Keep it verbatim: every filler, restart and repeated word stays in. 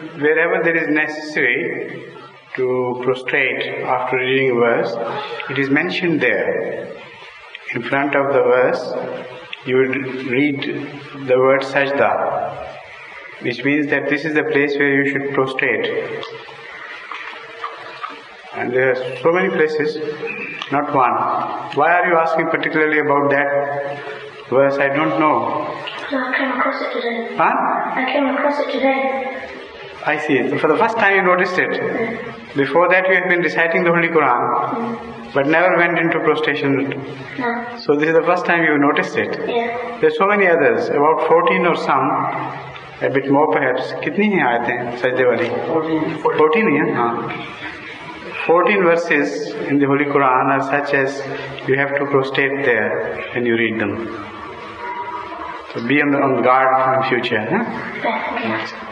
wherever there is necessary to prostrate after reading a verse, it is mentioned there. In front of the verse, you would read the word sajda, which means that this is the place where you should prostrate. And there are so many places, not one. Why are you asking particularly about that verse? I don't know. I came across it today. Huh? I came across it today. I see it. For the first time you noticed it. Mm. Before that you have been reciting the Holy Quran, Mm. but never went into prostration. No. So this is the first time you noticed it. Yeah. There are so many others, about fourteen or some, a bit more perhaps. कितनी हैं आयतें सजदे वाली? fourteen हैं, हाँ. fourteen verses in the Holy Quran are such as you have to prostrate there when you read them. So be on the on guard in future. Huh? Yeah. Okay.